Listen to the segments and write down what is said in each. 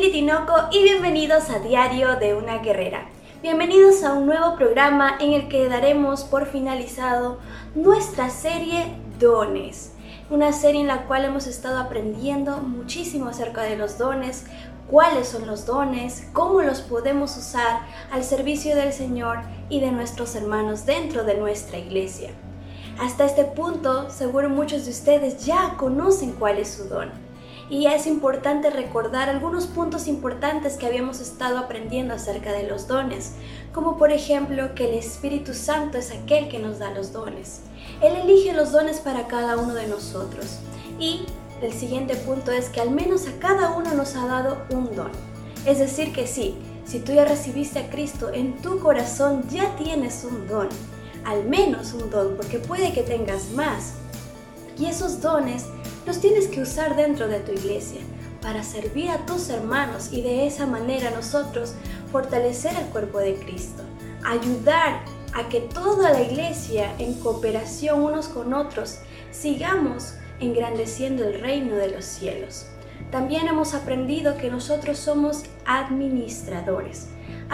Lili Tinoco y bienvenidos a Diario de una Guerrera. Bienvenidos a un nuevo programa en el que daremos por finalizado nuestra serie Dones. Una serie en la cual hemos estado aprendiendo muchísimo acerca de los dones, cuáles son los dones, cómo los podemos usar al servicio del Señor y de nuestros hermanos dentro de nuestra iglesia. Hasta este punto, seguro muchos de ustedes ya conocen cuál es su don. Y es importante recordar algunos puntos importantes que habíamos estado aprendiendo acerca de los dones, como por ejemplo que el Espíritu Santo es aquel que nos da los dones. Él elige los dones para cada uno de nosotros. Y el siguiente punto es que al menos a cada uno nos ha dado un don. Es decir que sí, si tú ya recibiste a Cristo en tu corazón, ya tienes un don. Al menos un don, porque puede que tengas más. Y esos dones los tienes que usar dentro de tu iglesia para servir a tus hermanos y de esa manera nosotros fortalecer el cuerpo de Cristo, ayudar a que toda la iglesia en cooperación unos con otros sigamos engrandeciendo el reino de los cielos. También hemos aprendido que nosotros somos administradores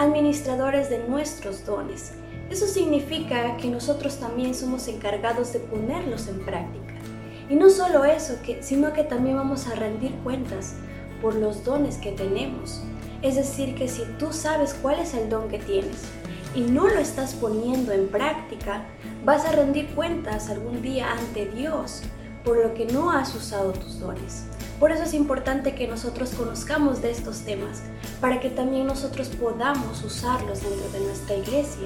de nuestros dones. Eso significa que nosotros también somos encargados de ponerlos en práctica. Y no solo eso, sino que también vamos a rendir cuentas por los dones que tenemos. Es decir, que si tú sabes cuál es el don que tienes y no lo estás poniendo en práctica, vas a rendir cuentas algún día ante Dios por lo que no has usado tus dones. Por eso es importante que nosotros conozcamos de estos temas, para que también nosotros podamos usarlos dentro de nuestra iglesia.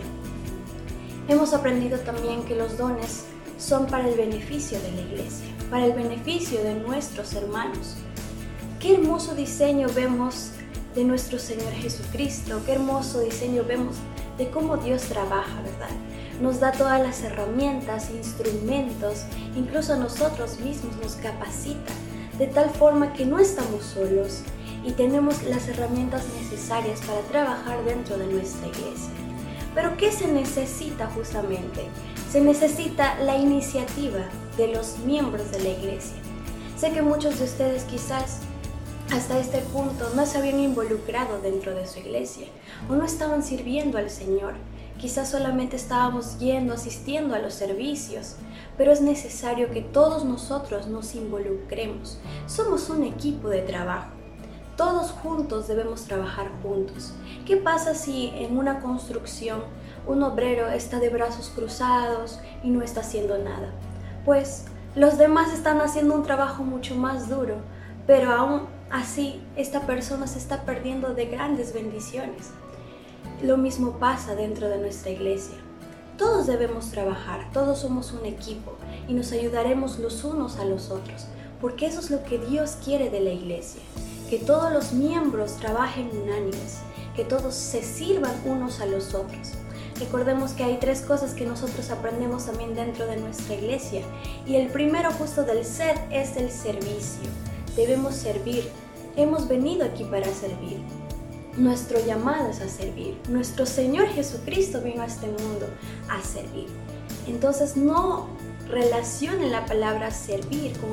Hemos aprendido también que los dones son para el beneficio de la iglesia, para el beneficio de nuestros hermanos. Qué hermoso diseño vemos de nuestro Señor Jesucristo, qué hermoso diseño vemos de cómo Dios trabaja, ¿verdad? Nos da todas las herramientas, instrumentos, incluso a nosotros mismos nos capacita, de tal forma que no estamos solos y tenemos las herramientas necesarias para trabajar dentro de nuestra iglesia. Pero ¿qué se necesita justamente? Se necesita la iniciativa de los miembros de la iglesia. Sé que muchos de ustedes quizás hasta este punto no se habían involucrado dentro de su iglesia o no estaban sirviendo al Señor. Quizás solamente estábamos asistiendo a los servicios, pero es necesario que todos nosotros nos involucremos. Somos un equipo de trabajo. Todos juntos debemos trabajar juntos. ¿Qué pasa si en una construcción un obrero está de brazos cruzados y no está haciendo nada? Pues los demás están haciendo un trabajo mucho más duro, pero aún así esta persona se está perdiendo de grandes bendiciones. Lo mismo pasa dentro de nuestra iglesia. Todos debemos trabajar, todos somos un equipo y nos ayudaremos los unos a los otros, porque eso es lo que Dios quiere de la iglesia. Que todos los miembros trabajen unánimes, que todos se sirvan unos a los otros. Recordemos que hay 3 cosas que nosotros aprendemos también dentro de nuestra iglesia, y el primero justo del set es el servicio. Debemos servir, hemos venido aquí para servir. Nuestro llamado es a servir. Nuestro Señor Jesucristo vino a este mundo a servir. Entonces no relacionen la palabra servir con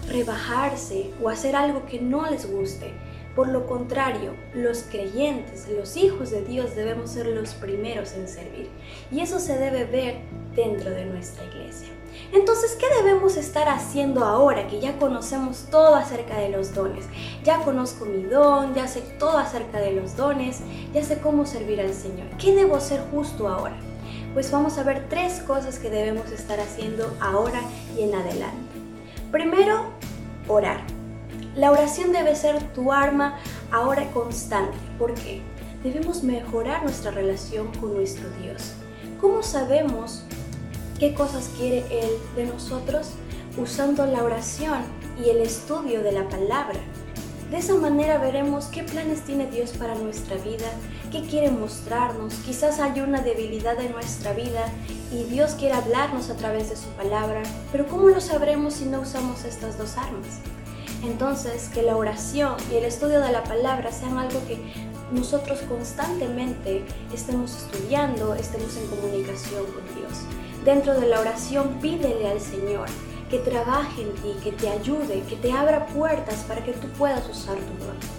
rebajarse o hacer algo que no les guste. Por lo contrario, los creyentes, los hijos de Dios debemos ser los primeros en servir. Y eso se debe ver dentro de nuestra iglesia. Entonces, ¿qué debemos estar haciendo ahora que ya conocemos todo acerca de los dones? Ya conozco mi don, ya sé todo acerca de los dones, ya sé cómo servir al Señor. ¿Qué debo hacer justo ahora? Pues vamos a ver 3 cosas que debemos estar haciendo ahora y en adelante. Primero, orar. La oración debe ser tu arma ahora constante. ¿Por qué? Debemos mejorar nuestra relación con nuestro Dios. ¿Cómo sabemos qué cosas quiere Él de nosotros? Usando la oración y el estudio de la palabra. De esa manera veremos qué planes tiene Dios para nuestra vida, qué quiere mostrarnos. Quizás hay una debilidad en nuestra vida y Dios quiere hablarnos a través de su palabra, pero ¿cómo lo sabremos si no usamos estas 2 armas? Entonces, que la oración y el estudio de la palabra sean algo que nosotros constantemente estemos estudiando, estemos en comunicación con Dios. Dentro de la oración, pídele al Señor que trabaje en ti, que te ayude, que te abra puertas para que tú puedas usar tu don.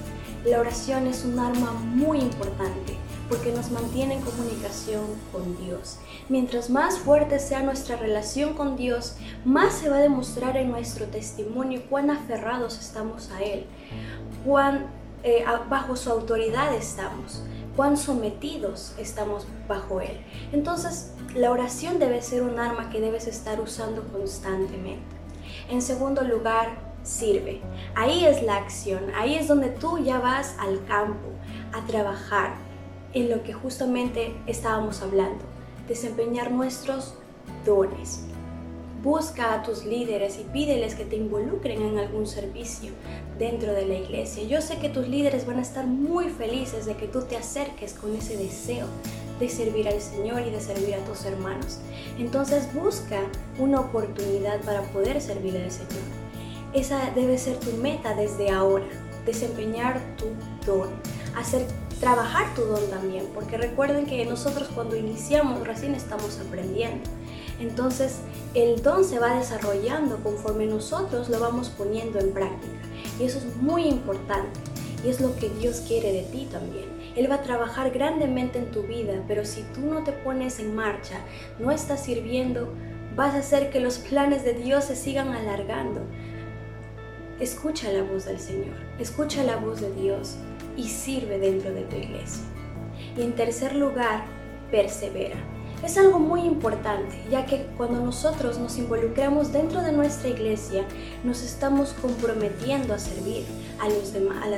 La oración es un arma muy importante porque nos mantiene en comunicación con Dios. Mientras más fuerte sea nuestra relación con Dios, más se va a demostrar en nuestro testimonio cuán aferrados estamos a Él, cuán bajo su autoridad estamos, cuán sometidos estamos bajo Él. Entonces, la oración debe ser un arma que debes estar usando constantemente. En segundo lugar, sirve. Ahí es la acción, ahí es donde tú ya vas al campo a trabajar en lo que justamente estábamos hablando, desempeñar nuestros dones. Busca a tus líderes y pídeles que te involucren en algún servicio dentro de la iglesia. Yo sé que tus líderes van a estar muy felices de que tú te acerques con ese deseo de servir al Señor y de servir a tus hermanos. Entonces busca una oportunidad para poder servir al Señor. Esa debe ser tu meta desde ahora, desempeñar tu don, trabajar tu don también, porque recuerden que nosotros cuando iniciamos recién estamos aprendiendo. Entonces el don se va desarrollando conforme nosotros lo vamos poniendo en práctica y eso es muy importante y es lo que Dios quiere de ti también. Él va a trabajar grandemente en tu vida, pero si tú no te pones en marcha, no estás sirviendo, vas a hacer que los planes de Dios se sigan alargando. Escucha la voz del Señor, escucha la voz de Dios y sirve dentro de tu iglesia. Y en tercer lugar, persevera. Es algo muy importante, ya que cuando nosotros nos involucramos dentro de nuestra iglesia, nos estamos comprometiendo a servir a los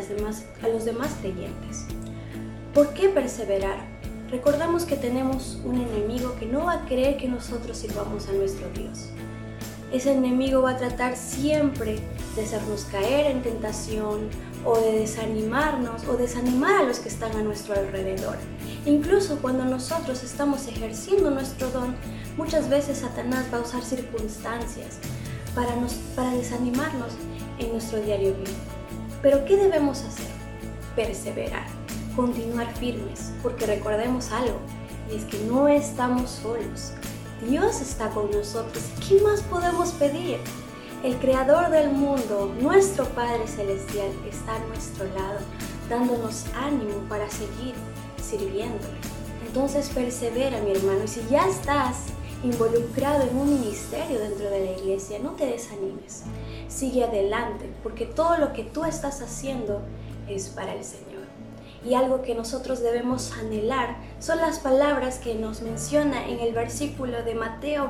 demás creyentes. ¿Por qué perseverar? Recordamos que tenemos un enemigo que no va a querer que nosotros sirvamos a nuestro Dios. Ese enemigo va a tratar siempre de hacernos caer en tentación o de desanimarnos o desanimar a los que están a nuestro alrededor. Incluso cuando nosotros estamos ejerciendo nuestro don, muchas veces Satanás va a usar circunstancias para desanimarnos en nuestro diario vivir. Pero ¿qué debemos hacer? Perseverar, continuar firmes, porque recordemos algo, y es que no estamos solos. Dios está con nosotros. ¿Qué más podemos pedir? El Creador del mundo, nuestro Padre Celestial, está a nuestro lado, dándonos ánimo para seguir sirviéndole. Entonces persevera, mi hermano, y si ya estás involucrado en un ministerio dentro de la iglesia, no te desanimes. Sigue adelante, porque todo lo que tú estás haciendo es para el Señor. Y algo que nosotros debemos anhelar son las palabras que nos menciona en el versículo de Mateo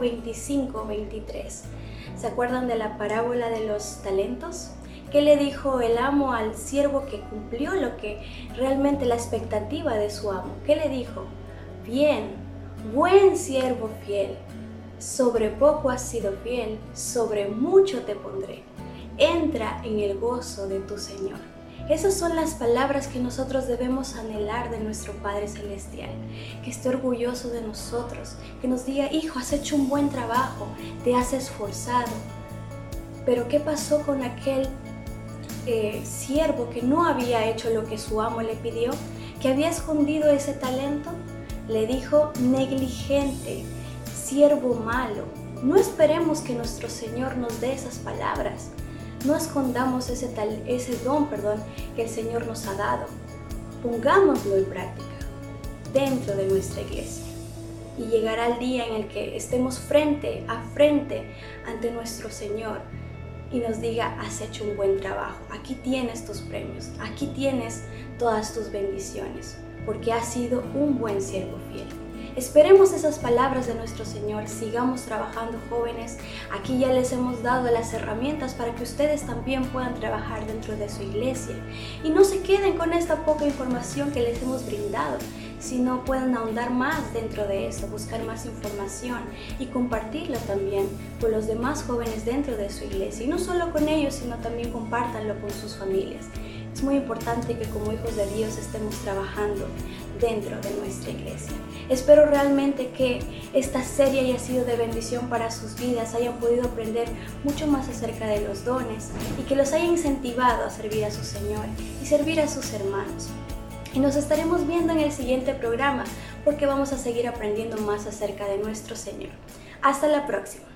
25-23. ¿Se acuerdan de la parábola de los talentos? ¿Qué le dijo el amo al siervo que cumplió lo que realmente la expectativa de su amo? ¿Qué le dijo? Bien, buen siervo fiel, sobre poco has sido fiel, sobre mucho te pondré. Entra en el gozo de tu Señor. Esas son las palabras que nosotros debemos anhelar de nuestro Padre Celestial, que esté orgulloso de nosotros, que nos diga, hijo, has hecho un buen trabajo, te has esforzado. Pero ¿qué pasó con aquel siervo que no había hecho lo que su amo le pidió, que había escondido ese talento? Le dijo, negligente, siervo malo. No esperemos que nuestro Señor nos dé esas palabras. No escondamos ese don que el Señor nos ha dado. Pongámoslo en práctica dentro de nuestra iglesia. Y llegará el día en el que estemos frente a frente ante nuestro Señor y nos diga, has hecho un buen trabajo. Aquí tienes tus premios, aquí tienes todas tus bendiciones, porque has sido un buen siervo fiel. Esperemos esas palabras de nuestro Señor, sigamos trabajando, jóvenes. Aquí ya les hemos dado las herramientas para que ustedes también puedan trabajar dentro de su iglesia y no se queden con esta poca información que les hemos brindado, sino puedan ahondar más dentro de eso, buscar más información y compartirla también con los demás jóvenes dentro de su iglesia, y no solo con ellos, sino también compártanlo con sus familias. Es muy importante que como hijos de Dios estemos trabajando dentro de nuestra iglesia. Espero realmente que esta serie haya sido de bendición para sus vidas, hayan podido aprender mucho más acerca de los dones y que los haya incentivado a servir a su Señor y servir a sus hermanos. Y nos estaremos viendo en el siguiente programa porque vamos a seguir aprendiendo más acerca de nuestro Señor. Hasta la próxima.